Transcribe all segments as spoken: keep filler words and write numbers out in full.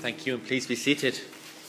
Thank you, and please be seated.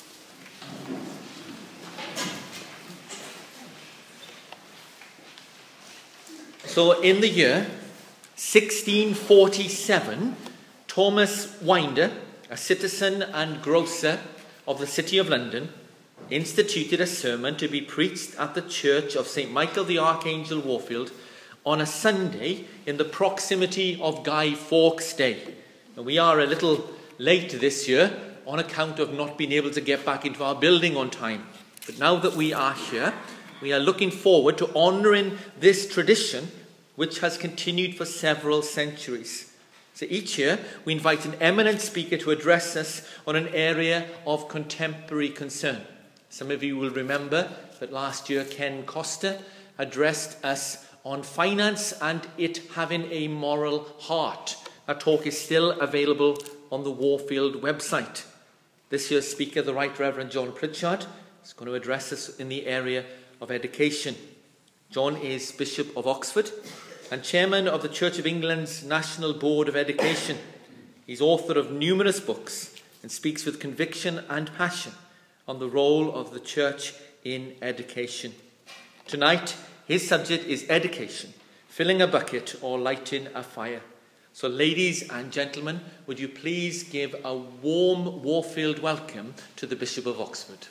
So in the year sixteen forty-seven, Thomas Winder, a citizen and grocer of the City of London, instituted a sermon to be preached at the church of Saint Michael the Archangel, Warfield, on a Sunday in the proximity of Guy Fawkes Day. And we are a little late this year on account of not being able to get back into our building on time. But now that we are here, we are looking forward to honouring this tradition which has continued for several centuries. So each year we invite an eminent speaker to address us on an area of contemporary concern. Some of you will remember that last year Ken Costa addressed us on finance and it having a moral heart. That talk is still available on the Warfield website. This year's speaker, the Right Reverend John Pritchard, is going to address us in the area of education. John is Bishop of Oxford and Chairman of the Church of England's National Board of Education. He's author of numerous books and speaks with conviction and passion on the role of the Church in education. Tonight, his subject is education, filling a bucket or lighting a fire. So ladies and gentlemen, would you please give a warm Warfield welcome to the Bishop of Oxford.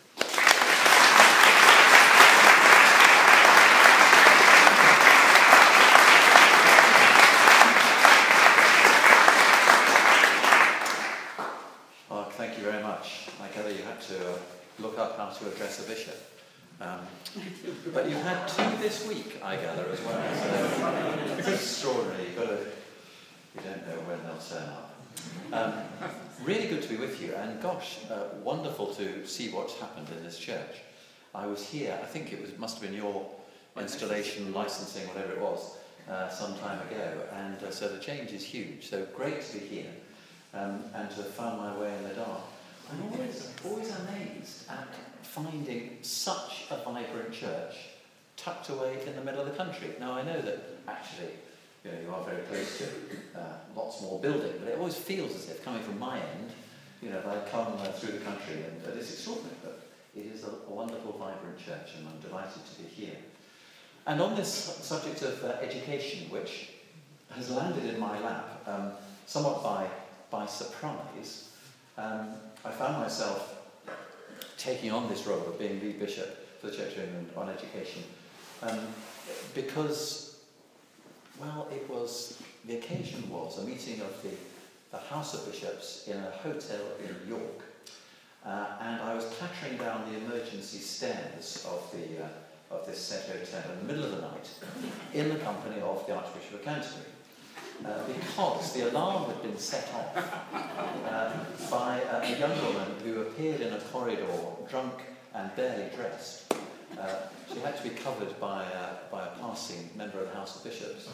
Oh, thank you very much. I gather you had to uh, look up how to address a bishop. Um, but you had two this week, I gather, as well. So it's extraordinary. You've got to, you don't know when they'll turn up. Um, really good to be with you, and gosh, uh, wonderful to see what's happened in this church. I was here, I think it was must have been your installation, licensing, whatever it was, uh, some time ago, and uh, so the change is huge. So great to be here, um, and to have found my way in the dark. I'm always, always amazed at finding such a vibrant church tucked away in the middle of the country. Now I know that actually, you know, you are very close to uh, lots more building, but it always feels as if coming from my end, you know, if I come uh, through the country, and uh, it's extraordinary, but it is a, a wonderful, vibrant church, and I'm delighted to be here. And on this subject of uh, education, which has landed in my lap um, somewhat by, by surprise, um, I found myself taking on this role of being lead bishop for the Church of England on education um, because, well, it was, the occasion was a meeting of the, the House of Bishops in a hotel in York, uh, and I was clattering down the emergency stairs of, the, uh, of this said hotel in the middle of the night in the company of the Archbishop of Canterbury. Uh, because the alarm had been set off uh, by uh, a young woman who appeared in a corridor drunk and barely dressed. Uh, she had to be covered by, uh, by a passing member of the House of Bishops.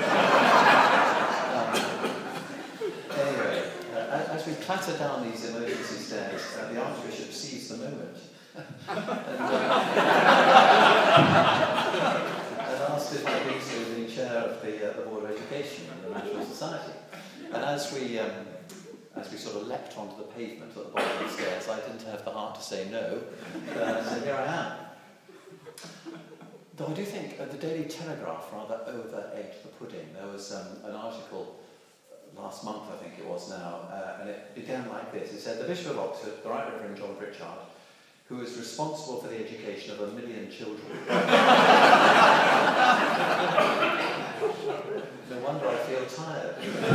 um, anyway, uh, as we clatter down these emergency stairs, uh, the Archbishop seized the moment and, uh, and asked if I'd be to the chair of the, uh, the Board of Education and the National Society. And as we, um, as we sort of leapt onto the pavement at the bottom of the stairs, I didn't have the heart to say no, uh, so here I am. Though I do think uh, the Daily Telegraph rather over-egged the pudding. There was um, an article last month, I think it was now, uh, and it began like this. It said, the Bishop of Oxford, the Right Reverend John Pritchard, who is responsible for the education of a million children. No wonder I feel tired.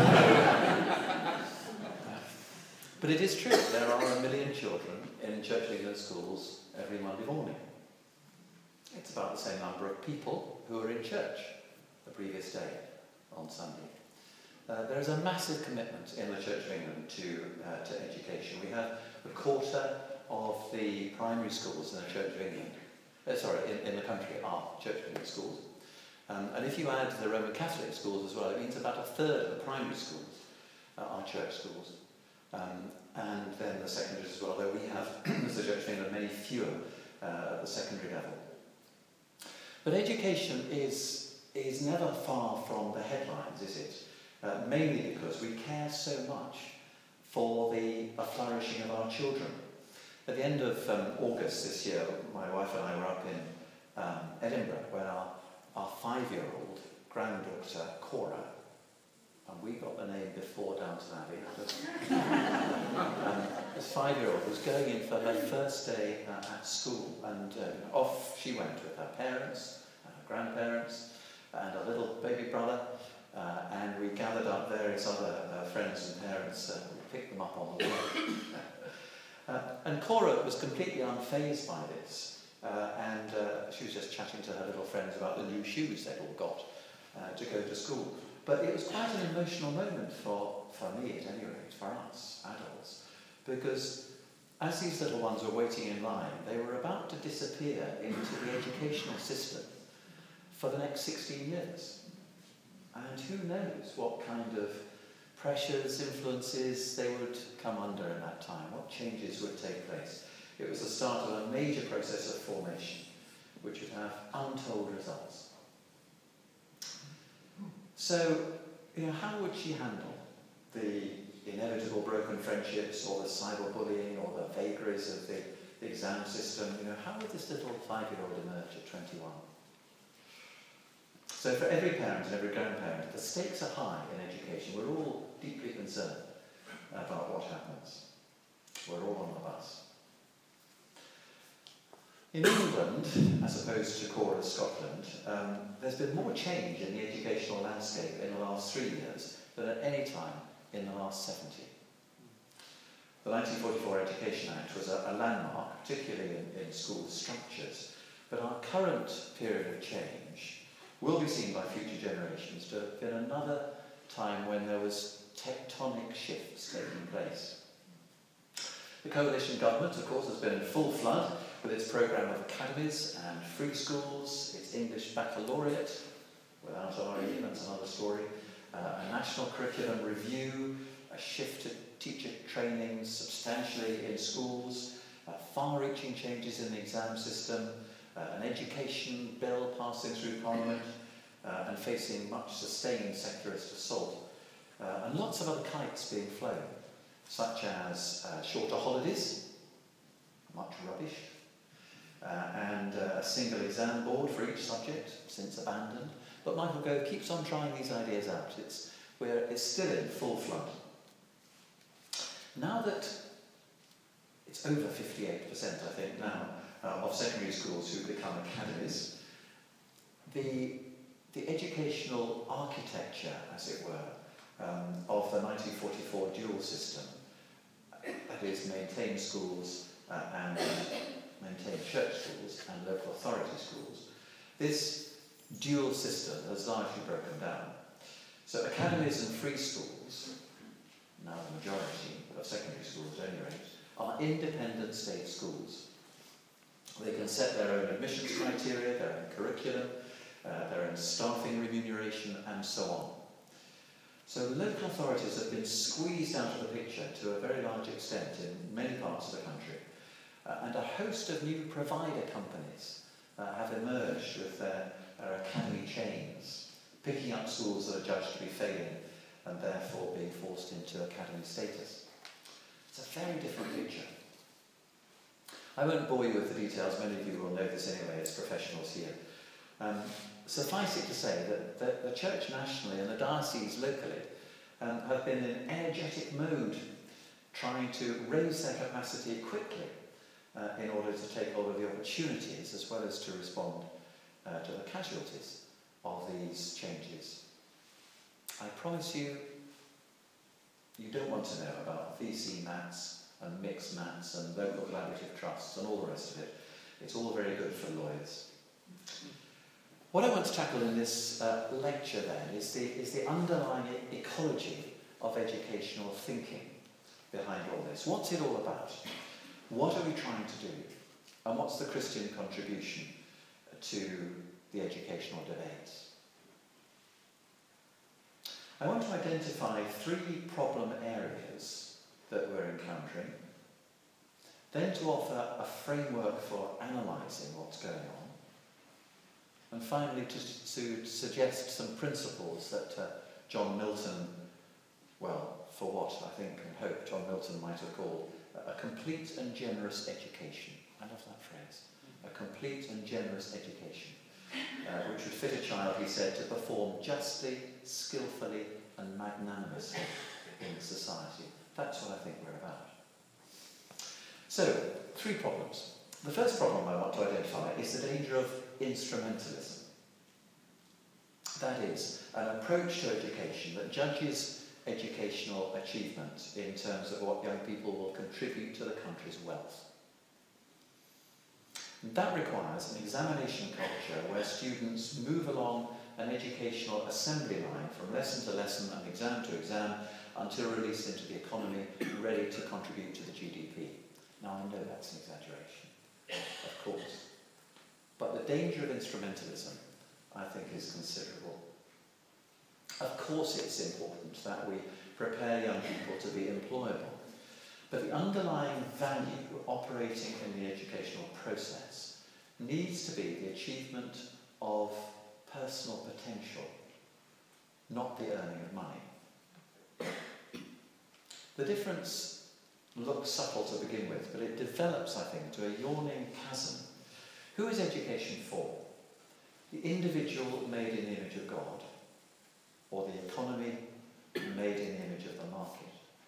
But it is true, there are a million children in Church of England schools every Monday morning. It's about the same number of people who are in church the previous day on Sunday. Uh, there is a massive commitment in the Church of England to, uh, to education. We have a quarter of the primary schools in the Church of England, uh, sorry, in, in the country are Church of England schools. Um, and if you add the Roman Catholic schools as well, it means about a third of the primary schools uh, are church schools. Um, and then the secondaries as well, though we have, as the Church of England, many fewer uh, at the secondary level. But education is, is never far from the headlines, is it? Uh, mainly because we care so much for the a flourishing of our children. At the end of um, August this year, my wife and I were up in um, Edinburgh when our, our five-year-old granddaughter, Cora, and we got the name before Downton Abbey, um, this five-year-old was going in for her first day uh, at school, and uh, off she went with her parents, and her grandparents, and a little baby brother, uh, and we gathered up various other uh, friends and parents uh, who picked them up on the way. uh, and Cora was completely unfazed by this, uh, and uh, she was just chatting to her little friends about the new shoes they'd all got uh, to go to school. But it was quite an emotional moment for, for me, at any rate, for us, adults, because as these little ones were waiting in line, they were about to disappear into the educational system for the next sixteen years. And who knows what kind of pressures, influences they would come under in that time, what changes would take place. It was the start of a major process of formation, which would have untold results. So, you know, how would she handle the inevitable broken friendships, or the cyberbullying, or the vagaries of the, the exam system? You know, how would this little five-year-old emerge at twenty-one? So for every parent and every grandparent, the stakes are high in education. We're all deeply concerned about what happens. We're all on the bus. In England, as opposed to Cora's Scotland, um, there's been more change in the educational landscape in the last three years than at any time in the last seventy. The nineteen forty-four Education Act was a, a landmark, particularly in, in school structures, but our current period of change will be seen by future generations to have been another time when there was tectonic shifts taking place. The coalition government, of course, has been in full flood with its programme of academies and free schools, its English baccalaureate, without R E, that's another story, uh, a national curriculum review, a shift to teacher training substantially in schools, uh, far-reaching changes in the exam system, uh, an education bill passing through Parliament, uh, and facing much sustained sectorist assault, uh, and lots of other kites being flown, such as uh, shorter holidays, much rubbish, uh, and uh, a single exam board for each subject, since abandoned. But Michael Gove keeps on trying these ideas out. It's, we're, it's still in full flood. Now that it's over fifty-eight percent, I think, now, uh, of secondary schools who become academies, the, the educational architecture, as it were, um, of the nineteen forty-four dual system, that is, maintain schools uh, and maintain church schools and local authority schools, this dual system has largely broken down. So academies and free schools, now the majority of secondary schools at any rate, are independent state schools. They can set their own admissions criteria, their own curriculum, uh, their own staffing remuneration, and so on. So local authorities have been squeezed out of the picture to a very large extent in many parts of the country, uh, and a host of new provider companies uh, have emerged with their, their academy chains, picking up schools that are judged to be failing and therefore being forced into academy status. It's a very different picture. I won't bore you with the details, many of you will know this anyway as professionals here. Um, suffice it to say that the, the church nationally and the diocese locally um, have been in energetic mode trying to raise their capacity quickly uh, in order to take hold of the opportunities as well as to respond uh, to the casualties of these changes. I promise you, you don't want to know about V C mats and mixed mats and local collaborative trusts and all the rest of it. It's all very good for lawyers. What I want to tackle in this uh, lecture then is the, is the underlying ecology of educational thinking behind all this. What's it all about? What are we trying to do? And what's the Christian contribution to the educational debates? I want to identify three problem areas that we're encountering, then to offer a framework for analysing what's going on, and finally to, to suggest some principles that uh, John Milton well, for what I think and hope John Milton might have called a complete and generous education. I love that phrase. A complete and generous education, uh, which would fit a child, he said, to perform justly, skillfully and magnanimously in society. That's what I think we're about. So, three problems. The first problem I want to identify is the danger of instrumentalism. That is, an approach to education that judges educational achievement in terms of what young people will contribute to the country's wealth. That requires an examination culture where students move along an educational assembly line from lesson to lesson and exam to exam until released into the economy, ready to contribute to the G D P. Now, I know that's an exaggeration, of course. But the danger of instrumentalism, I think, is considerable. Of course it's important that we prepare young people to be employable, but the underlying value operating in the educational process needs to be the achievement of personal potential, not the earning of money. The difference looks subtle to begin with, but it develops, I think, to a yawning chasm. Who is education for? The individual made in the image of God, or the economy made in the image of the market?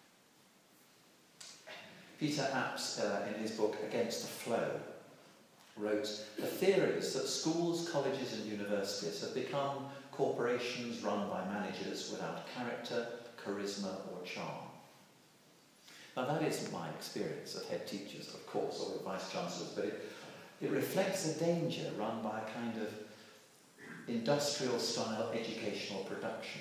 Peter Apps, uh, in his book Against the Flow, wrote, "The theory is that schools, colleges and universities have become corporations run by managers without character, charisma or charm." Now that isn't my experience of head teachers, of course, or vice chancellors, but it, it reflects a danger run by a kind of industrial-style educational production.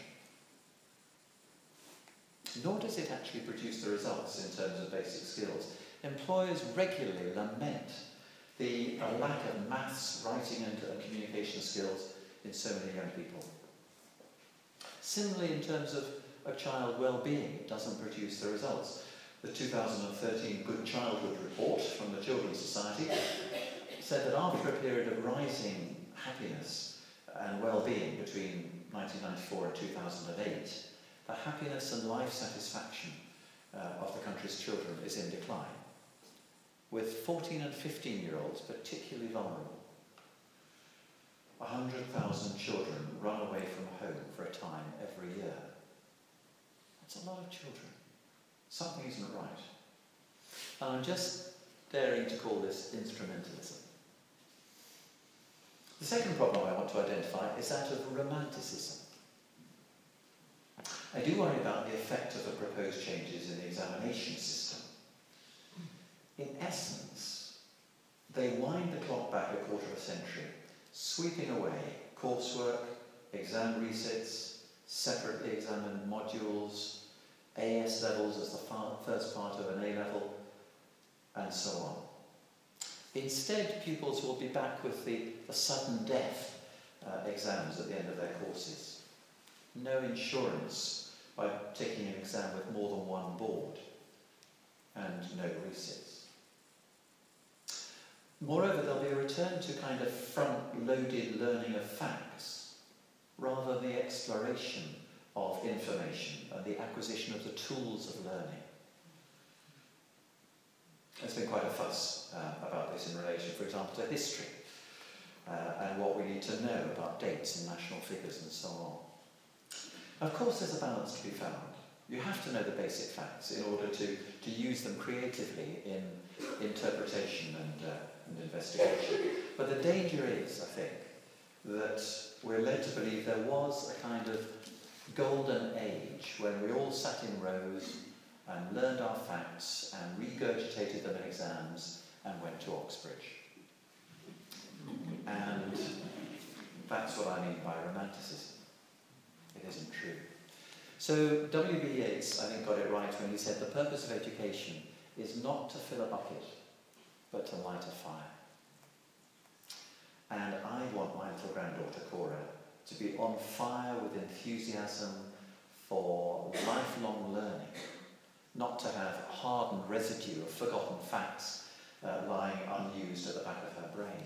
Nor does it actually produce the results in terms of basic skills. Employers regularly lament the uh, lack of maths, writing and uh, communication skills in so many young people. Similarly, in terms of, of child well-being, it doesn't produce the results. The two thousand thirteen Good Childhood Report from the Children's Society said that after a period of rising happiness and well-being between nineteen ninety-four and two thousand eight, the happiness and life satisfaction uh, of the country's children is in decline, with fourteen and fifteen-year-olds particularly vulnerable. one hundred thousand children run away from home for a time every year. That's a lot of children. Something isn't right. And I'm just daring to call this instrumentalism. The second problem I want to identify is that of romanticism. I do worry about the effect of the proposed changes in the examination system. In essence, they wind the clock back a quarter of a century, sweeping away coursework, exam resits, separately examined modules, A S levels as the far, first part of an A level, and so on. Instead, pupils will be back with the, the sudden death uh, exams at the end of their courses. No insurance by taking an exam with more than one board, and no resits. Moreover, there'll be a return to kind of front-loaded learning of facts, rather than the exploration of information and the acquisition of the tools of learning. There's been quite a fuss uh, about this in relation, for example, to history uh, and what we need to know about dates and national figures and so on. Of course, there's a balance to be found. You have to know the basic facts in order to, to use them creatively in interpretation and, uh, and investigation. But the danger is, I think, that we're led to believe there was a kind of golden age when we all sat in rows and learned our facts and regurgitated them in exams and went to Oxbridge. And that's what I mean by romanticism. It isn't true. So W B Yeats, I think, got it right when he said the purpose of education is not to fill a bucket, but to light a fire. And I want my little granddaughter, Cora, to be on fire with enthusiasm for lifelong learning, not to have a hardened residue of forgotten facts uh, lying unused at the back of her brain.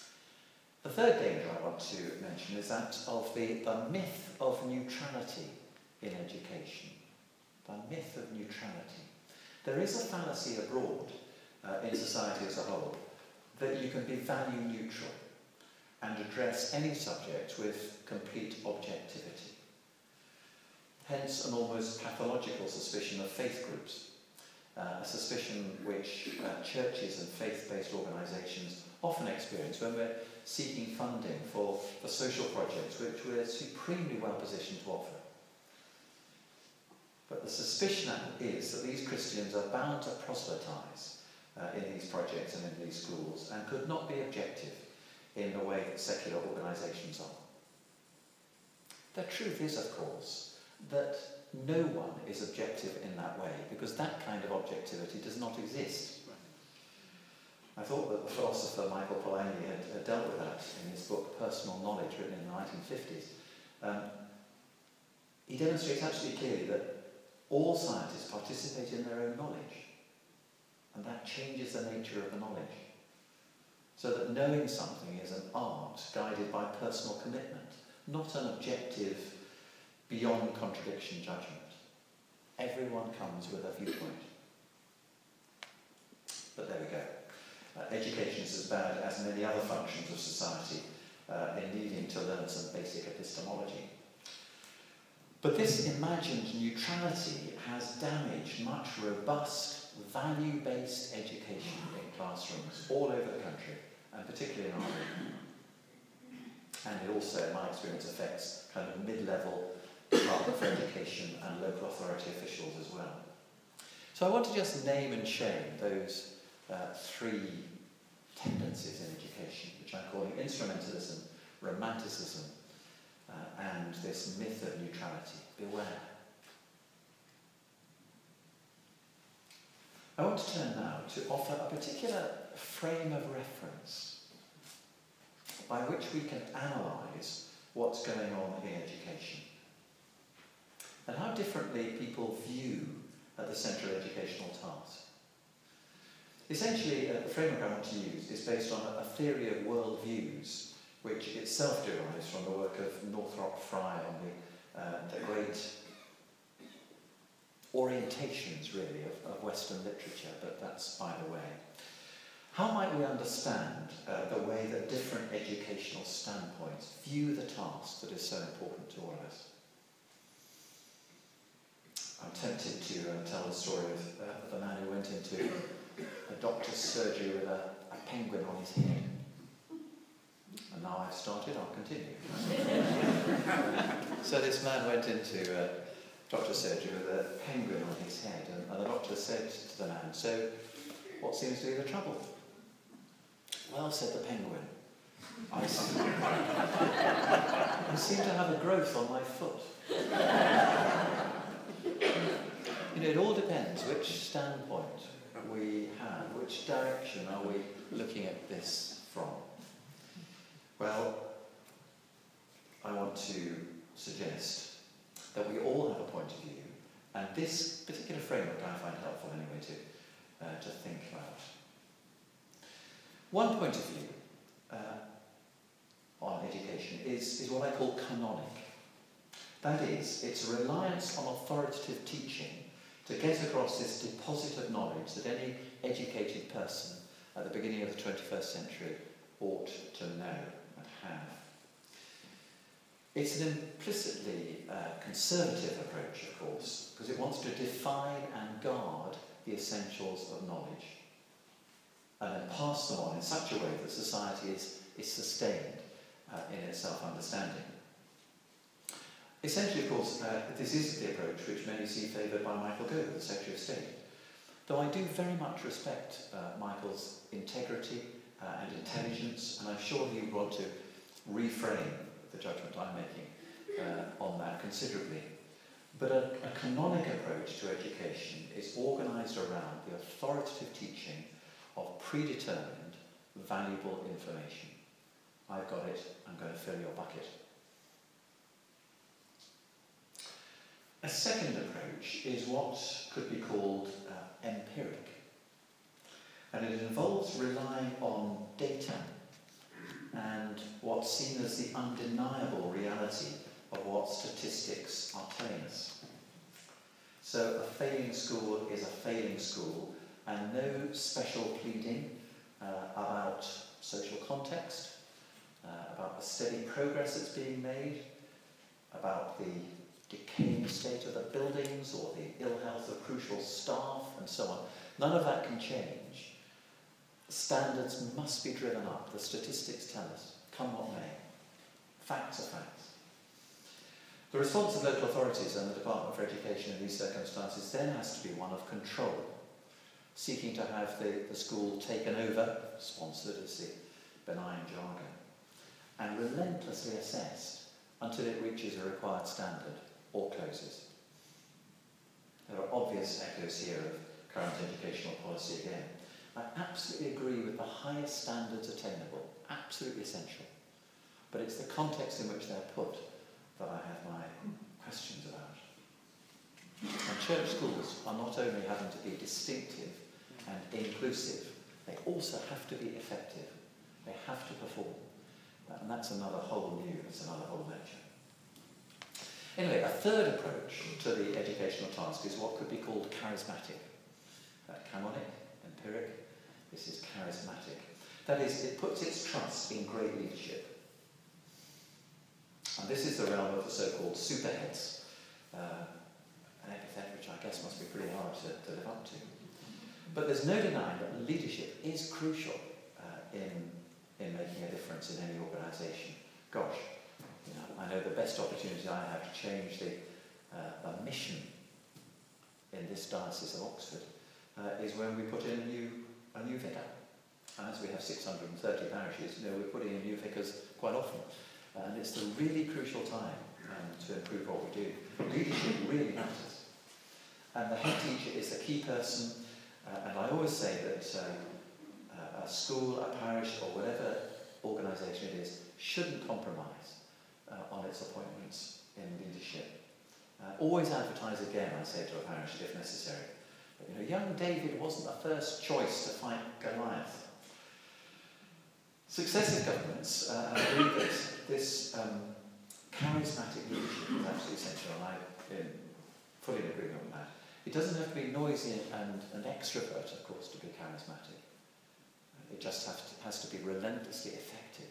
The third danger I want to mention is that of the, the myth of neutrality in education, the myth of neutrality. There is a fallacy abroad uh, in society as a whole that you can be value neutral and address any subject with complete objectivity. Hence an almost pathological suspicion of faith groups, uh, a suspicion which uh, churches and faith-based organisations often experience when we're seeking funding for, for social projects which we're supremely well positioned to offer. But the suspicion is that these Christians are bound to proselytise uh, in these projects and in these schools and could not be objective in the way that secular organisations are. The truth is, of course, that no one is objective in that way, because that kind of objectivity does not exist. I thought that the philosopher Michael Polanyi had, had dealt with that in his book Personal Knowledge, written in the nineteen fifties. Um, he demonstrates absolutely clearly that all scientists participate in their own knowledge, and that changes the nature of the knowledge. So that knowing something is an art guided by personal commitment, not an objective, beyond contradiction judgment. Everyone comes with a viewpoint. But there we go. Uh, education is as bad as many other functions of society uh, in needing to learn some basic epistemology. But this imagined neutrality has damaged much robust, value-based education in classrooms all over the country, and particularly in Ireland. And it also, in my experience, affects kind of mid-level Department for Education and local authority officials as well. So I want to just name and shame those uh, three tendencies in education, which I'm calling instrumentalism, romanticism, uh, and this myth of neutrality. Beware. I want to turn now to offer a particular frame of reference by which we can analyse what's going on in education and how differently people view uh, the central educational task. Essentially, uh, the framework I want to use is based on a, a theory of worldviews, which itself derives from the work of Northrop Frye on the, uh, the great orientations, really, of, of Western literature, but that's by the way. How might we understand uh, the way that different educational standpoints view the task that is so important to all of us? I'm tempted to uh, tell the story of uh, the man who went into a doctor's surgery with a, a penguin on his head. And now I've started, I'll continue. So this man went into uh, doctor's surgery with a penguin on his head, and, and the doctor said to the man, "So, what seems to be the trouble?" "Well," said the penguin, I, see, I seem to have a growth on my foot." You know, it all depends which standpoint we have, which direction are we looking at this from. Well, I want to suggest that we all have a point of view, and this particular framework I find helpful anyway to, uh, to think about. One point of view uh, on education is, is what I call canonic. That is, it's a reliance on authoritative teaching to get across this deposit of knowledge that any educated person at the beginning of the twenty-first century ought to know and have. It's an implicitly uh, conservative approach, of course, because it wants to define and guard the essentials of knowledge and then pass them on in such a way that society is, is sustained uh, in its self-understanding. Essentially, of course, uh, this is the approach which many see favoured by Michael Gove, the Secretary of State. Though I do very much respect uh, Michael's integrity uh, and intelligence, and I'm sure he would want to reframe the judgment I'm making uh, on that considerably. But a, a canonic approach to education is organised around the authoritative teaching of predetermined, valuable information. I've got it, I'm going to fill your bucket. A second approach is what could be called uh, empiric, and it involves relying on data and what's seen as the undeniable reality of what statistics are telling us. So a failing school is a failing school, and no special pleading uh, about social context, uh, about the steady progress that's being made, about the decaying state of the buildings or the ill health of crucial staff and so on. None of that can change. Standards must be driven up. The statistics tell us, come what may. Facts are facts. The response of local authorities and the Department for Education in these circumstances then has to be one of control, seeking to have the, the school taken over, sponsored as the benign jargon, and relentlessly assessed until it reaches a required standard or closes. There are obvious echoes here of current educational policy again. I absolutely agree with the highest standards attainable, absolutely essential. But it's the context in which they're put that I have my questions about. And church schools are not only having to be distinctive and inclusive, they also have to be effective. They have to perform. And that's another whole new, that's another whole lecture. Anyway, a third approach to the educational task is what could be called charismatic. Uh, canonic, empiric, this is charismatic. That is, it puts its trust in great leadership. And this is the realm of the so-called superheads, uh, an epithet which I guess must be pretty hard to, to live up to. But there's no denying that leadership is crucial uh, in, in making a difference in any organisation. Gosh, you know, I know the best opportunity I have to change the, uh, the mission in this diocese of Oxford uh, is when we put in a new, a new vicar. And as we have six hundred thirty parishes, you know, we're putting in new vicars quite often. And it's the really crucial time um, to improve what we do. Leadership really matters. And the head teacher is the key person. Uh, and I always say that uh, a school, a parish, or whatever organisation it is, shouldn't compromise uh, on its appointments in leadership. Uh, always advertise again, I say to a parish, if necessary. But, you know, young David wasn't the first choice to fight Goliath. Successive governments uh, agree that this um, charismatic leadership is absolutely essential, and I'm in fully in agreement with that. It doesn't have to be noisy and an extrovert, of course, to be charismatic. It just has to, has to be relentlessly effective.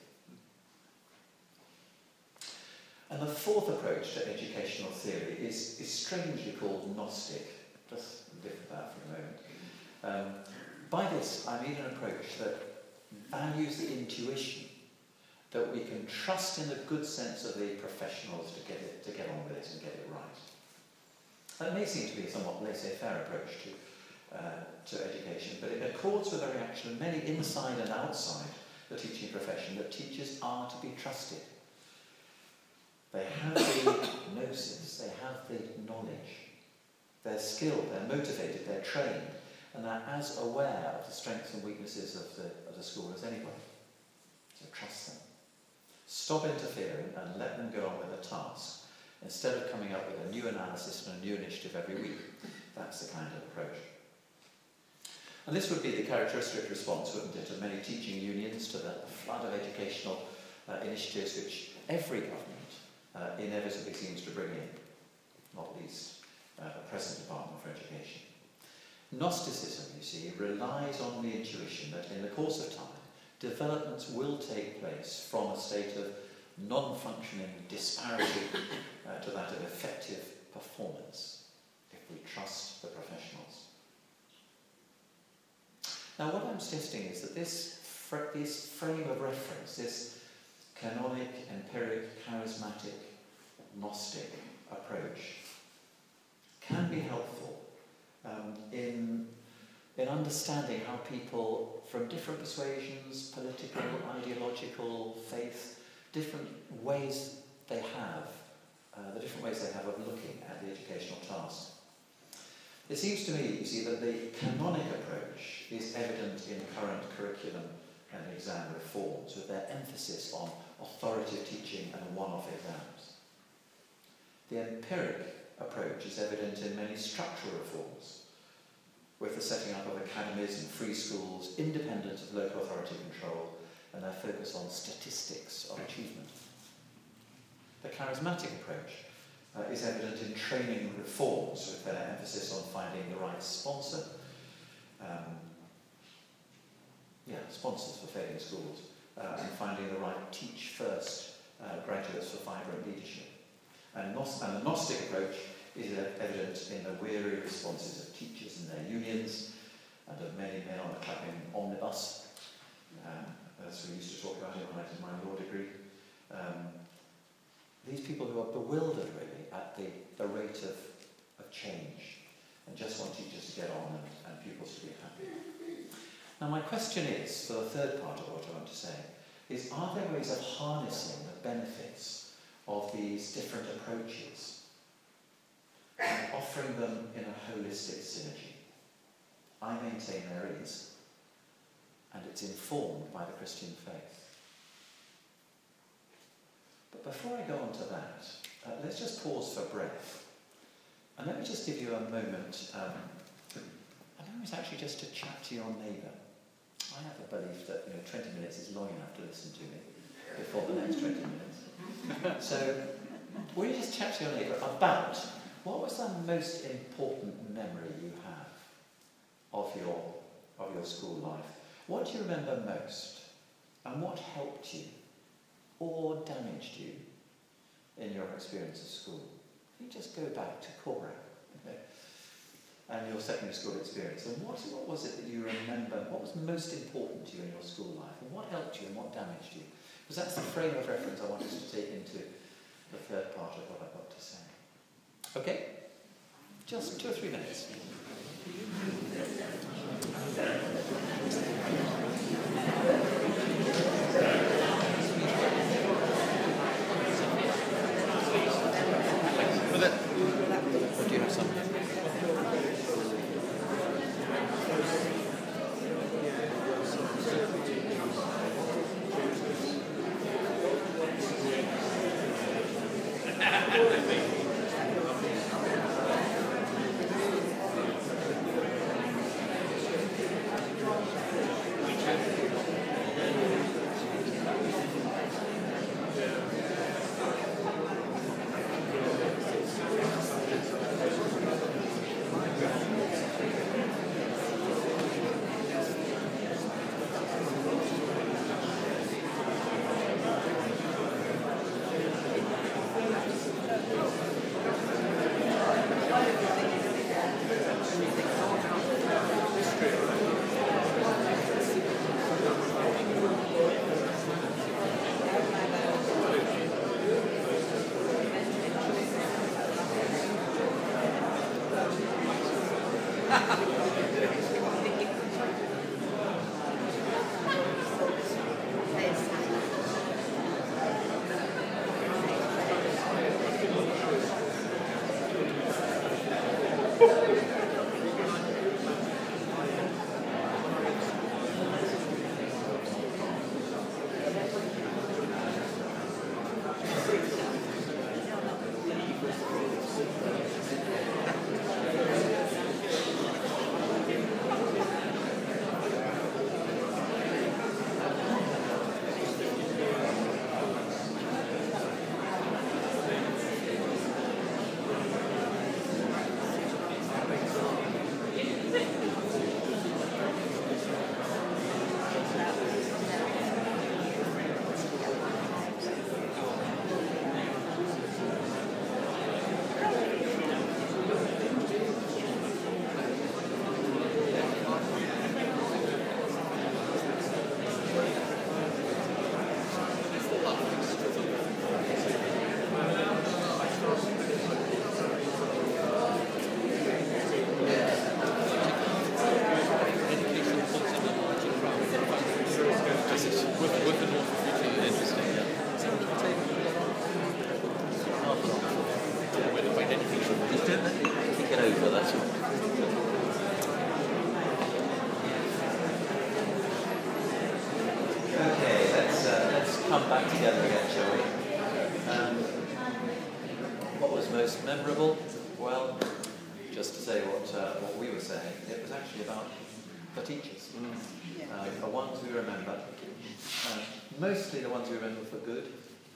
And the fourth approach to educational theory is, is strangely called Gnostic. Just live with that for a moment. Um, by this, I mean an approach that values the intuition that we can trust in the good sense of the professionals to get it, to get on with it and get it right. That may seem to be a somewhat laissez-faire approach to, uh, to education, but it accords with a reaction of many inside and outside the teaching profession that teachers are to be trusted. They have the gnosis, they have the knowledge, they're skilled, they're motivated, they're trained, and they're as aware of the strengths and weaknesses of the, of the school as anybody. So trust them. Stop interfering and let them go on with the task, instead of coming up with a new analysis and a new initiative every week. That's the kind of approach. And this would be the characteristic response, wouldn't it, of many teaching unions to the flood of educational uh, initiatives which every government uh, inevitably seems to bring in, not least uh, the present Department for Education. Gnosticism, you see, relies on the intuition that in the course of time, developments will take place from a state of non-functioning disparity uh, to that of effective performance, if we trust the professionals. Now, what I'm suggesting is that this, fr- this frame of reference, this canonic, empiric, charismatic, Gnostic approach, can be helpful um, in, in understanding how people from different persuasions, political, ideological, faith, different ways they have, uh, the different ways they have of looking at the educational task. It seems to me, you see, that the canonic approach is evident in current curriculum and exam reforms, with their emphasis on authoritative teaching and one-off exams. The empiric approach is evident in many structural reforms, with the setting up of academies and free schools, independent of local authority control, and their focus on statistics of achievement. The charismatic approach uh, is evident in training reforms with an emphasis on finding the right sponsor. Um, yeah, sponsors for failing schools, uh, and finding the right teach first uh, graduates for vibrant leadership. And, Gnos- and the Gnostic approach is uh, evident in the weary responses of teachers and their unions, and of many men on the Clapham omnibus, um, as we used to talk about it when I did my law degree. Um, these people who are bewildered, really, at the, the rate of, of change, and just want teachers to get on and, and pupils to be happy. Now my question is, for the third part of what I want to say, is are there ways of harnessing the benefits of these different approaches and offering them in a holistic synergy? I maintain there is, and it's informed by the Christian faith. But before I go on to that, uh, let's just pause for breath. And let me just give you a moment, um, a moment actually just to chat to your neighbour. I have a belief that you know, twenty minutes is long enough to listen to me before the next twenty minutes. So, will you just chat to your neighbour about what was the most important memory you have of your, of your school life? What do you remember most? And what helped you or damaged you in your experience of school? You just go back to Cora, you know, and your secondary school experience. And what, what was it that you remember? What was most important to you in your school life? And what helped you and what damaged you? Because that's the frame of reference I want us to take into the third part of what I've got to say. Okay? Just two or three minutes. Or do you have some here? Memorable? Well, just to say what uh, what we were saying, it was actually about the teachers, uh, the ones we remember, uh, mostly the ones we remember for good,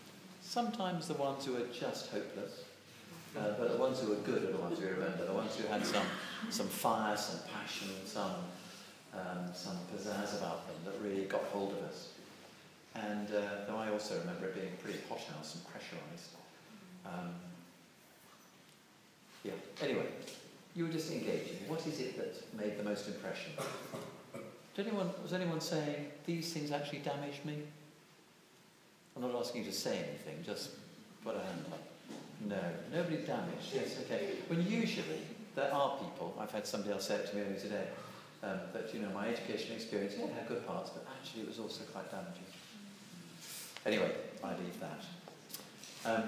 sometimes the ones who are just hopeless, uh, but the ones who are good are the ones we remember, the ones who had some, some fire, some passion, some, um, some pizzazz about them that really got hold of us. And uh, though I also remember it being a pretty hothouse and pressurised. Um, yeah, anyway, you were just engaging. What is it that made the most impression? Did anyone, was anyone saying, these things actually damaged me? I'm not asking you to say anything, just put a hand up. No, nobody damaged. Yes, okay. When usually there are people, I've had somebody else say it to me only today, um, that, you know, my educational experience, yeah, had good parts, but actually it was also quite damaging. Anyway, I leave that. Um,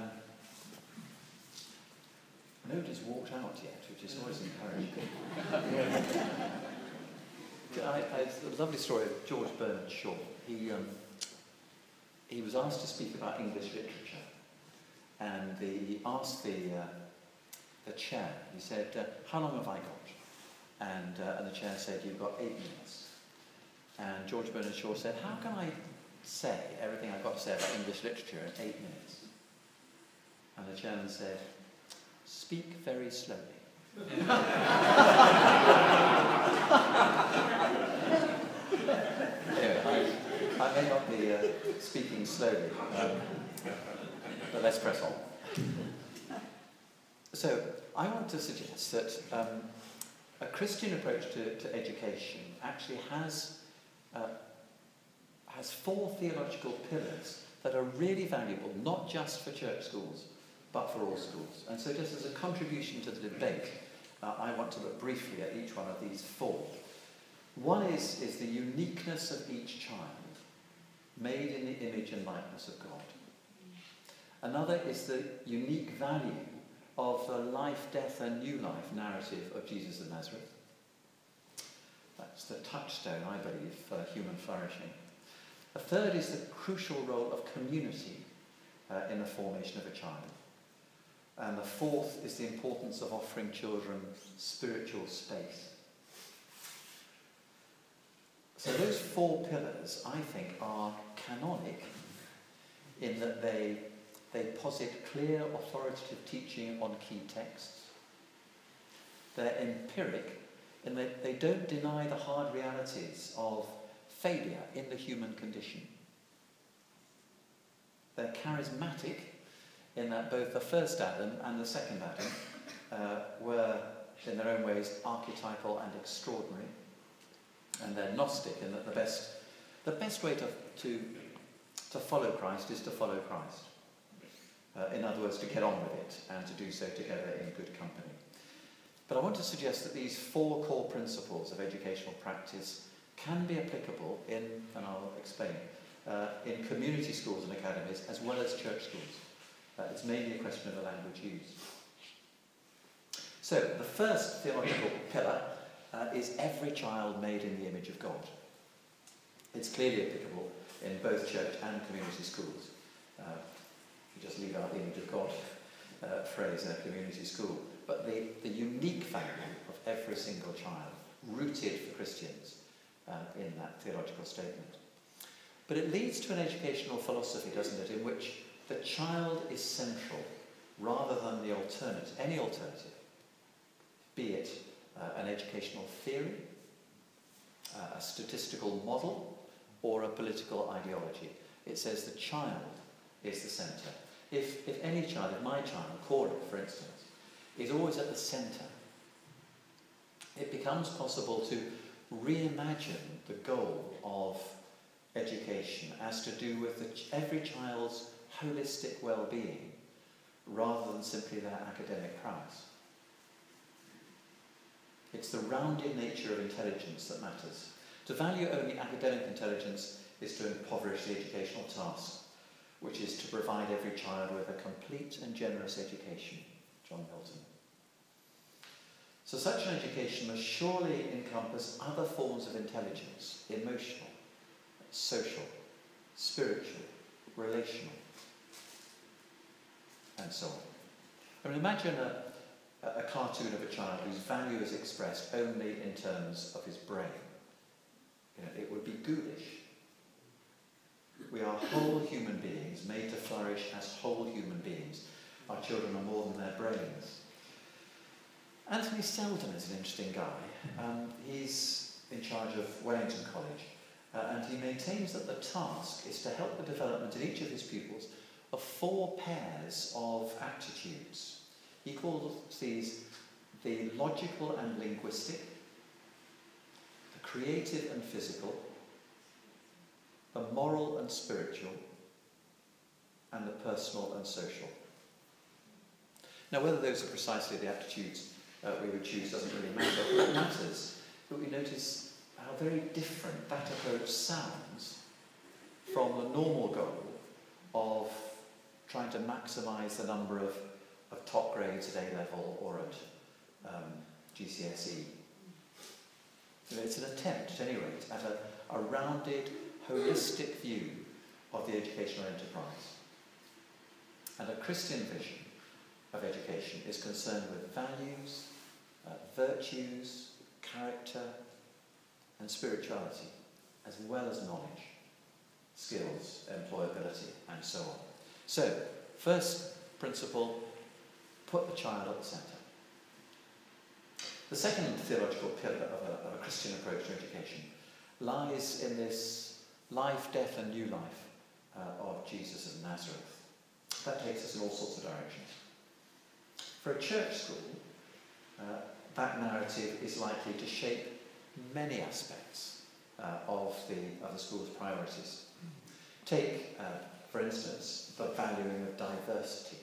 nobody's walked out yet, which is always encouraging. I, I, a lovely story of George Bernard Shaw. He, um, he was asked to speak about English literature, and the, he asked the, uh, the chair, he said, uh, how long have I got? And, uh, and the chair said, you've got eight minutes. And George Bernard Shaw said, how can I say everything I've got to say about English literature in eight minutes? And the chairman said, speak very slowly. Anyway, I, I may not be uh, speaking slowly, um, but let's press on. So, I want to suggest that um, a Christian approach to, to education actually has uh, has four theological pillars that are really valuable, not just for church schools, but for all schools. And so just as a contribution to the debate, uh, I want to look briefly at each one of these four. One is, is the uniqueness of each child, made in the image and likeness of God. Another is the unique value of the life, death and new life narrative of Jesus of Nazareth. That's the touchstone, I believe, for human flourishing. A third is the crucial role of community uh, in the formation of a child. And the fourth is the importance of offering children spiritual space. So those four pillars, I think, are canonic in that they, they posit clear authoritative teaching on key texts. They're empiric in that they don't deny the hard realities of failure in the human condition. They're charismatic in that both the first Adam and the second Adam uh, were, in their own ways, archetypal and extraordinary. And they're Gnostic in that the best, the best way to, to, to follow Christ is to follow Christ. Uh, in other words, to get on with it and to do so together in good company. But I want to suggest that these four core principles of educational practice can be applicable in, and I'll explain, uh, in community schools and academies as well as church schools. Uh, it's mainly a question of the language used. So, the first theological pillar uh, is every child made in the image of God. It's clearly applicable in both church and community schools. Uh, you just leave out the image of God uh, phrase in a community school. But the, the unique value of every single child, rooted for Christians uh, in that theological statement. But it leads to an educational philosophy, doesn't it, in which the child is central rather than the alternative, any alternative, be it uh, an educational theory, uh, a statistical model, or a political ideology. It says the child is the centre. If, if any child, if my child, Cora, for instance, is always at the centre, it becomes possible to reimagine the goal of education as to do with the, every child's holistic well-being rather than simply their academic prowess. It's the rounded nature of intelligence that matters. To value only academic intelligence is to impoverish the educational task, which is to provide every child with a complete and generous education. John Milton. So such an education must surely encompass other forms of intelligence, emotional, social, spiritual, relational, and so on. I mean, imagine a, a cartoon of a child whose value is expressed only in terms of his brain. You know, it would be ghoulish. We are whole human beings, made to flourish as whole human beings. Our children are more than their brains. Anthony Selden is an interesting guy. Um, he's in charge of Wellington College, uh, and he maintains that the task is to help the development in each of his pupils of four pairs of aptitudes. He calls these the logical and linguistic, the creative and physical, the moral and spiritual, and the personal and social. Now, whether those are precisely the aptitudes uh, we would choose doesn't really matter. What matters that we notice how very different that approach sounds from the normal goal of trying to maximise the number of, of top grades at A-level or at um, G C S E. So it's an attempt, at any rate, at a, a rounded, holistic view of the educational enterprise. And a Christian vision of education is concerned with values, uh, virtues, character, and spirituality, as well as knowledge, skills, employability, and so on. So, first principle, put the child at the centre. The second theological pillar of a, of a Christian approach to education lies in this life, death, and new life uh, of Jesus of Nazareth. That takes us in all sorts of directions. For a church school, uh, that narrative is likely to shape many aspects uh, of, the, of the school's priorities. Take, uh, for instance, the valuing of diversity.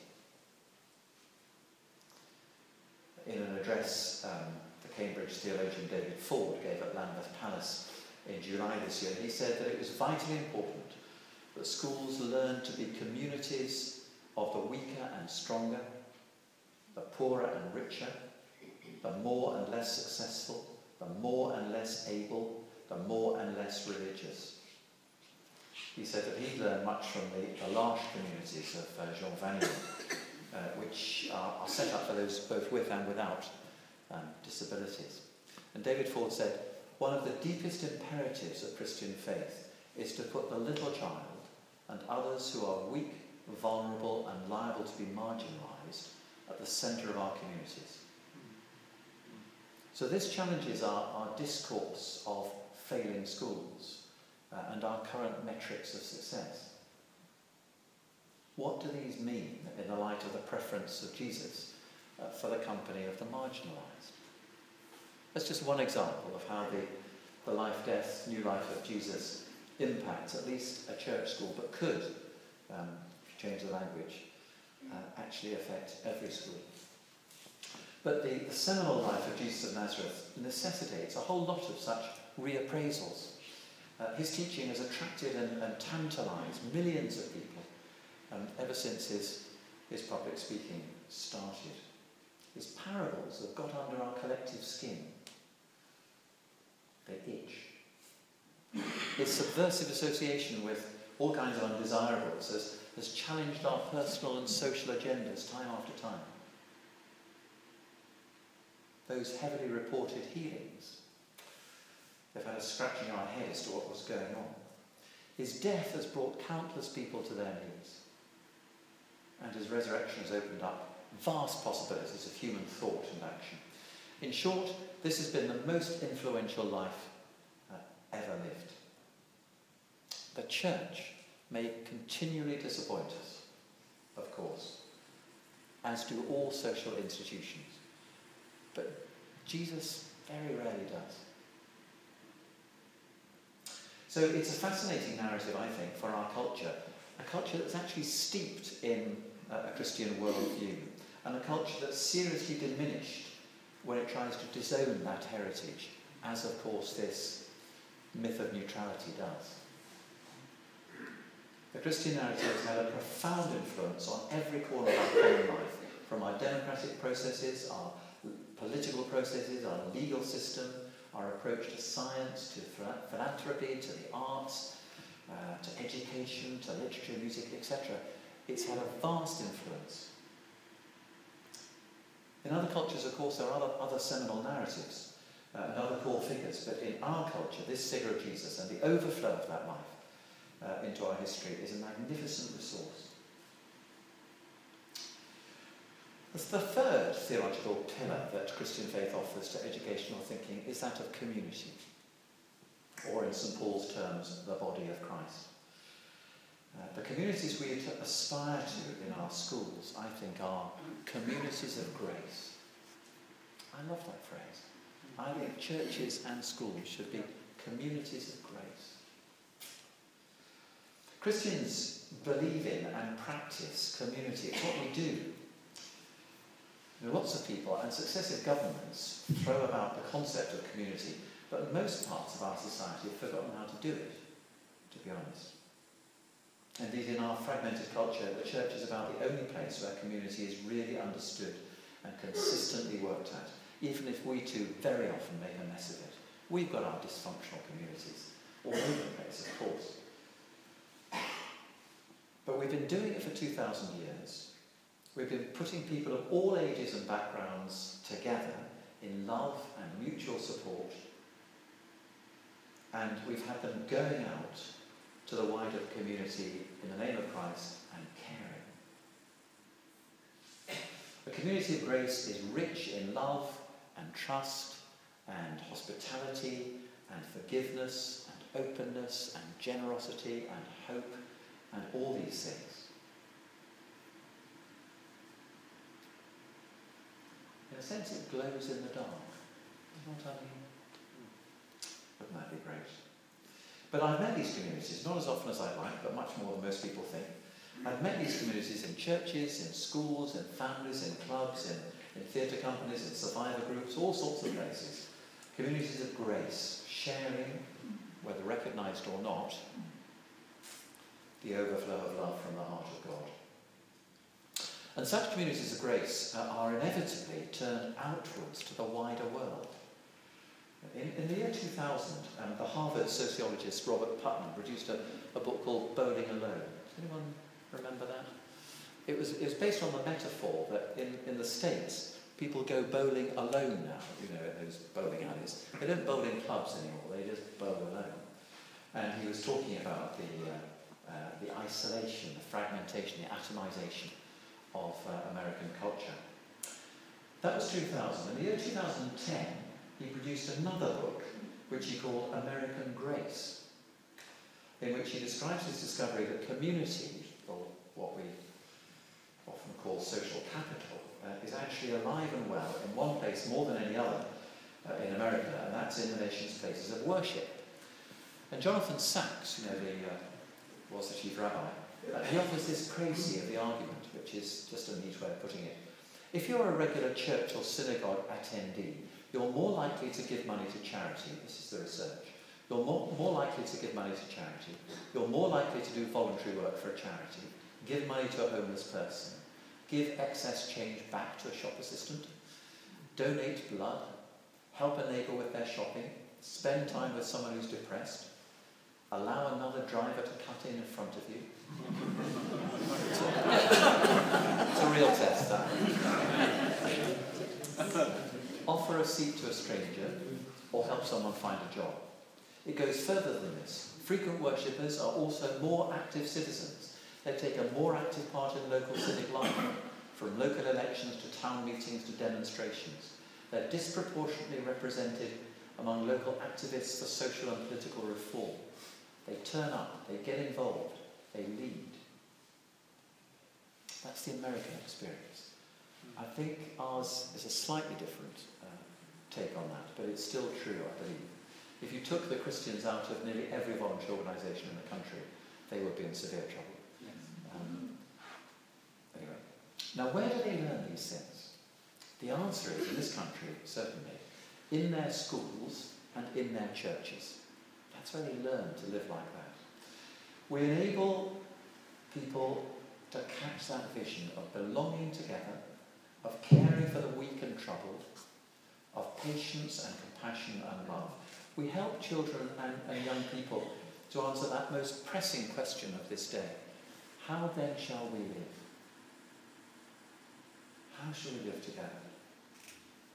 In an address um, the Cambridge theologian David Ford gave at Lambeth Palace in July this year, he said that it was vitally important that schools learn to be communities of the weaker and stronger, the poorer and richer, the more and less successful, the more and less able, the more and less religious. He said that he learned much from the, the large communities of uh, Jean Vanier, uh, which are, are set up for those both with and without um, disabilities. And David Ford said, one of the deepest imperatives of Christian faith is to put the little child and others who are weak, vulnerable, and liable to be marginalised at the centre of our communities. So this challenges our, our discourse of failing schools uh, and our current metrics of success. What do these mean in the light of the preference of Jesus uh, for the company of the marginalised? That's just one example of how the, the life, death, new life of Jesus impacts at least a church school, but could, um, if you change the language, uh, actually affect every school. But the, the seminal life of Jesus of Nazareth necessitates a whole lot of such reappraisals. Uh, his teaching has attracted and, and tantalised millions of people um, ever since his, his public speaking started. His parables have got under our collective skin. They itch. His subversive association with all kinds of undesirables has, has challenged our personal and social agendas time after time. Those heavily reported healings, they've had us scratching our head as to what was going on. His death has brought countless people to their knees, and his resurrection has opened up vast possibilities of human thought and action. In short, this has been the most influential life uh, ever lived. The church may continually disappoint us, of course, as do all social institutions. But Jesus very rarely does. So it's a fascinating narrative, I think, for our culture, a culture that's actually steeped in uh, a Christian worldview, and a culture that's seriously diminished when it tries to disown that heritage, as of course this myth of neutrality does. The Christian narrative has had a profound influence on every corner of our common life, from our democratic processes, our political processes, our legal system, our approach to science, to philanthropy, to the arts, uh, to education, to literature, music, et cetera. It's had a vast influence. In other cultures, of course, there are other, other seminal narratives uh, and other core figures, but in our culture, this figure of Jesus and the overflow of that life uh, into our history is a magnificent resource. The third theological pillar that Christian faith offers to educational thinking is that of community, or in St Paul's terms, the body of Christ. Uh, the communities we aspire to in our schools, I think, are communities of grace. I love that phrase. I think churches and schools should be communities of grace. Christians believe in and practice community. It's what we do. You know, lots of people and successive governments throw about the concept of community, but most parts of our society have forgotten how to do it, to be honest. Indeed, in our fragmented culture, the church is about the only place where community is really understood and consistently worked at, even if we too very often make a mess of it. We've got our dysfunctional communities, all over the place, of course. But we've been doing it for two thousand years. We've been putting people of all ages and backgrounds together in love and mutual support. And we've had them going out to the wider community in the name of Christ and caring. The community of grace is rich in love and trust and hospitality and forgiveness and openness and generosity and hope and all these things. In a sense, it glows in the dark. You know what I mean? Wouldn't that be great? But I've met these communities, not as often as I'd like, but much more than most people think. I've met these communities in churches, in schools, in families, in clubs, in, in theatre companies, in survivor groups, all sorts of places. Communities of grace, sharing, whether recognised or not, the overflow of love from the heart of God. And such communities of grace uh, are inevitably turned outwards to the wider world. In, in the year two thousand, um, the Harvard sociologist Robert Putnam produced a, a book called Bowling Alone. Does anyone remember that? It was, it was based on the metaphor that in, in the States, people go bowling alone now, you know, in those bowling alleys. They don't bowl in clubs anymore, they just bowl alone. And he was talking about the, uh, uh, the isolation, the fragmentation, the atomization of uh, American culture. That was two thousand. In the year two thousand ten, he produced another book, which he called American Grace, in which he describes his discovery that community, or what we often call social capital, uh, is actually alive and well in one place more than any other uh, in America, and that's in the nation's places of worship. And Jonathan Sacks, you know, the, uh, was the chief rabbi, uh, he offers this crazy of the argument, which is just a neat way of putting it. If you're a regular church or synagogue attendee, you're more likely to give money to charity. This is the research. You're more, more likely to give money to charity. You're more likely to do voluntary work for a charity. Give money to a homeless person. Give excess change back to a shop assistant. Donate blood. Help a neighbour with their shopping. Spend time with someone who's depressed. Allow another driver to cut in in front of you. It's a real test, that. Offer a seat to a stranger, or help someone find a job. It goes further than this. Frequent worshippers are also more active citizens. They take a more active part in local civic life, from local elections to town meetings to demonstrations. They're disproportionately represented among local activists for social and political reform. They turn up, they get involved, they lead. That's the American experience. I think ours is a slightly different uh, take on that, but it's still true, I believe. If you took the Christians out of nearly every voluntary organisation in the country, they would be in severe trouble. Yes. Um, anyway, now where do they learn these things? The answer is, in this country, certainly, in their schools and in their churches. That's where they learn to live like that. We enable people to catch that vision of belonging together, of caring for the weak and troubled, of patience and compassion and love. We help children and, and young people to answer that most pressing question of this day. How then shall we live? How shall we live together?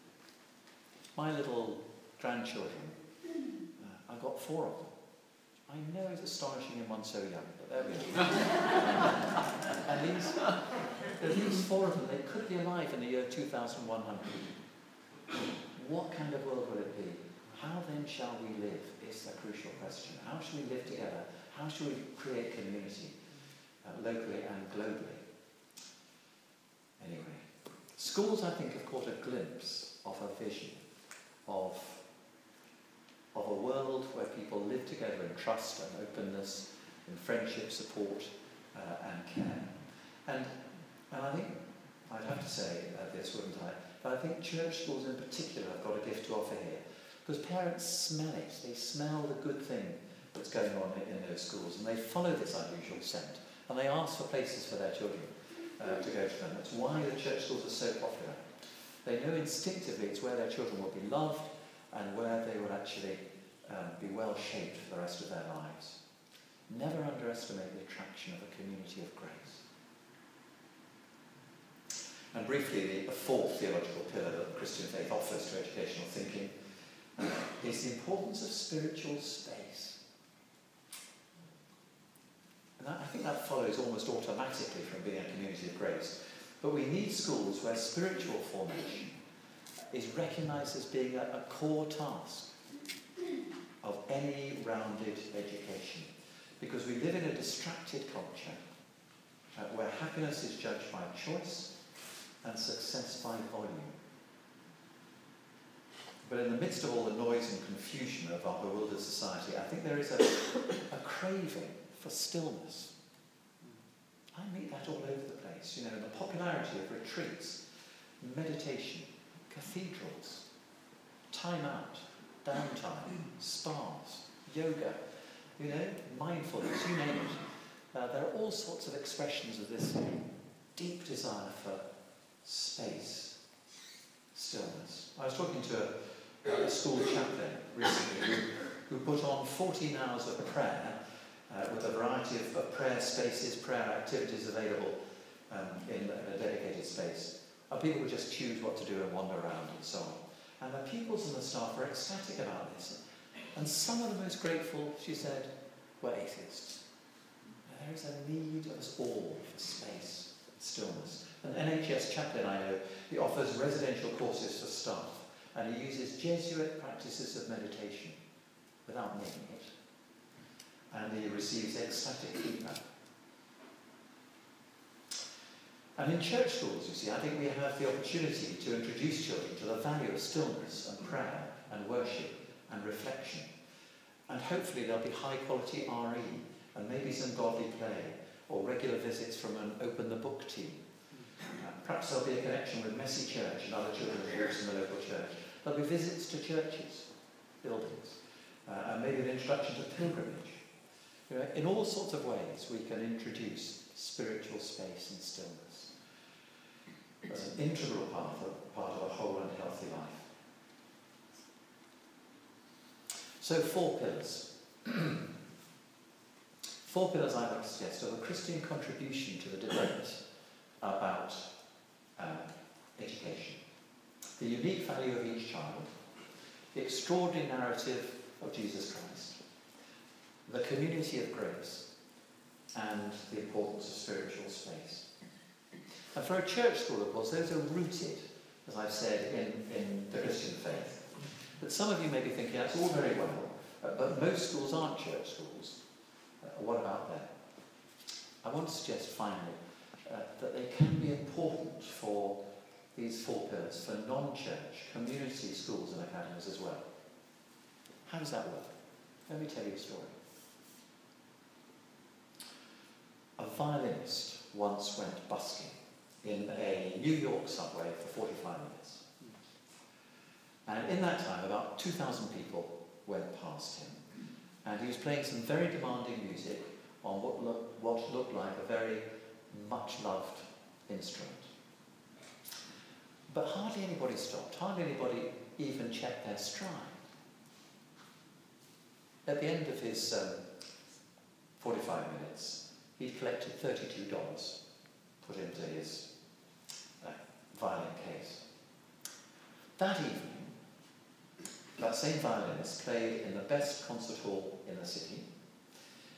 My little grandchildren, uh, I've got four of them. I I know it's astonishing in one so young, but there we are. And these, these four of them, they could be alive in the year two thousand one hundred. What kind of world will it be? How then shall we live is the crucial question. How shall we live together? How shall we create community, uh, locally and globally? Anyway, schools, I think, have caught a glimpse of a vision of, of a world where people live together in trust and openness, in friendship, support, uh, and care. And, and I think, I'd have to say uh, this, wouldn't I? But I think church schools in particular have got a gift to offer here. Because parents smell it. They smell the good thing that's going on in those schools. And they follow this unusual scent. And they ask for places for their children uh, to go to them. That's why the church schools are so popular. They know instinctively it's where their children will be loved and where they will actually um, be well shaped for the rest of their lives. Never underestimate the attraction of a community of grace. And briefly, the, the fourth theological pillar that the Christian faith offers to educational thinking uh, is the importance of spiritual space. And that, I think that follows almost automatically from being a community of grace. But we need schools where spiritual formation is recognised as being a, a core task of any rounded education. Because we live in a distracted culture uh, where happiness is judged by choice and success by volume. But in the midst of all the noise and confusion of our bewildered society, I think there is a, a craving for stillness. I meet that all over the place, you know, the popularity of retreats, meditation, cathedrals, time out, downtime, spas, yoga, you know, mindfulness, you name it. Uh, there are all sorts of expressions of this deep desire for space, stillness. I was talking to a, a school chaplain recently who, who put on fourteen hours of prayer uh, with a variety of, of prayer spaces, prayer activities available um, in, in a dedicated space. And people would just choose what to do and wander around and so on. And the pupils and the staff were ecstatic about this. And some of the most grateful, she said, were atheists. And there is a need of us all for space and stillness. An N H S chaplain I know, he offers residential courses for staff, and he uses Jesuit practices of meditation without naming it. And he receives ecstatic feedback. And in church schools, you see, I think we have the opportunity to introduce children to the value of stillness and prayer and worship and reflection. And hopefully there'll be high quality R E and maybe some godly play or regular visits from an open the book team. Uh, perhaps there'll be a connection with Messy Church and other children's groups in the local church. There'll be visits to churches, buildings, uh, and maybe an introduction to pilgrimage. You know, in all sorts of ways we can introduce spiritual space and stillness as an integral part of, part of a whole and healthy life. So four pillars. Four pillars I would suggest of a Christian contribution to the debate about uh, education. The unique value of each child, the extraordinary narrative of Jesus Christ, the community of grace, and the importance of spiritual space. And for a church school, of course, those are rooted, as I've said, in, in the Christian faith. But some of you may be thinking, that's all very well, uh, but most schools aren't church schools. Uh, what about them? I want to suggest, finally, uh, that they can be important for these four pillars, for non-church, community schools and academies as well. How does that work? Let me tell you a story. A violinist once went busking in a New York subway for forty-five minutes. And in that time, about two thousand people went past him. And he was playing some very demanding music on what, look, what looked like a very much-loved instrument. But hardly anybody stopped. Hardly anybody even checked their stride. At the end of his um, forty-five minutes, he'd collected thirty-two dollars, put into his uh, violin case. That evening, that same violinist played in the best concert hall in the city,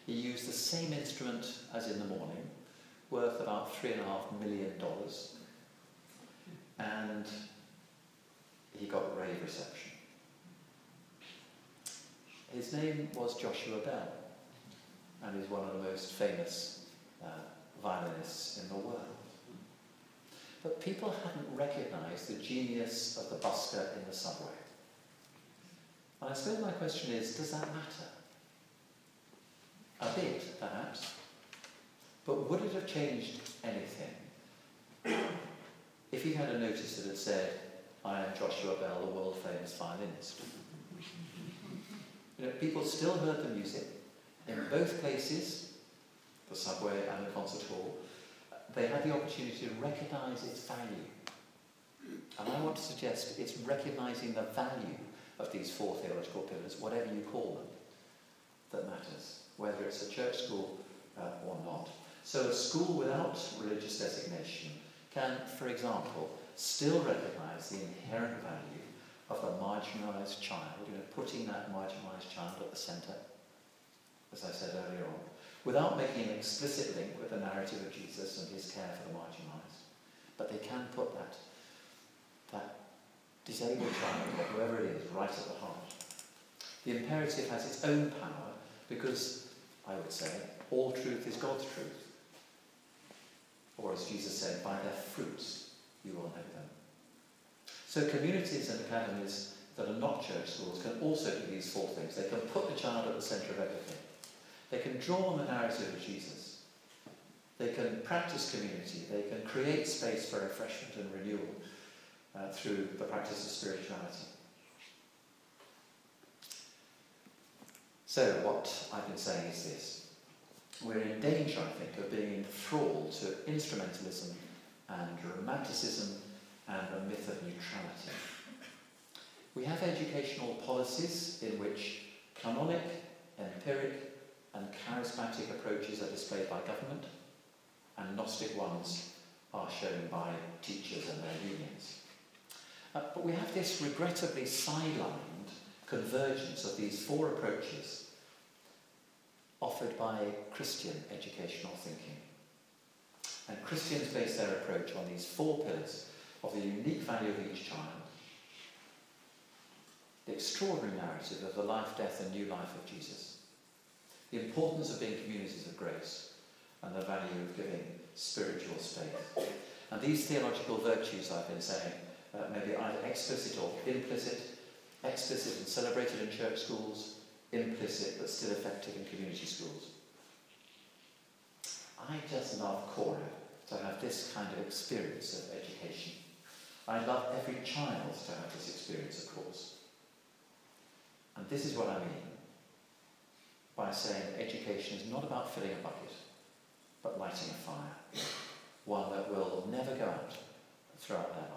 He used the same instrument as in the morning, worth about three and a half million dollars, and he got a rave reception. His name was Joshua Bell, and he's one of the most famous uh, violinists in the world. But people hadn't recognised the genius of the busker in the subway. And I suppose my question is, does that matter? A bit, perhaps. But would it have changed anything if he had a notice that had said, "I am Joshua Bell, the world-famous violinist"? You know, people still heard the music. In both places, the subway and the concert hall, they had the opportunity to recognise its value. And I want to suggest it's recognising the value of these four theological pillars, whatever you call them, that matters, whether it's a church school uh, or not. So a school without religious designation can, for example, still recognise the inherent value of the marginalised child, you know, putting that marginalised child at the centre, as I said earlier on, without making an explicit link with the narrative of Jesus and his care for the marginalised. But they can put that, that disabled child, or whoever it is, right at the heart. The imperative has its own power because, I would say, all truth is God's truth. Or as Jesus said, by their fruits you will know them. So communities and academies that are not church schools can also do these four things. They can put the child at the centre of everything. They can draw on the narrative of Jesus. They can practice community. They can create space for refreshment and renewal uh, through the practice of spirituality. So what I've been saying is this. We're in danger, I think, of being enthralled to instrumentalism and romanticism and a myth of neutrality. We have educational policies in which canonic, empiric, and charismatic approaches are displayed by government, and Gnostic ones are shown by teachers and their unions. Uh, but we have this regrettably sidelined convergence of these four approaches offered by Christian educational thinking. And Christians base their approach on these four pillars of the unique value of each child, the extraordinary narrative of the life, death, and new life of Jesus, the importance of being communities of grace, and the value of giving spiritual space. And these theological virtues, I've been saying, uh, may be either explicit or implicit, explicit and celebrated in church schools, implicit but still effective in community schools. I just love Cora to have this kind of experience of education. I love every child to have this experience, of course. And this is what I mean by saying education is not about filling a bucket, but lighting a fire, one that will never go out throughout their life.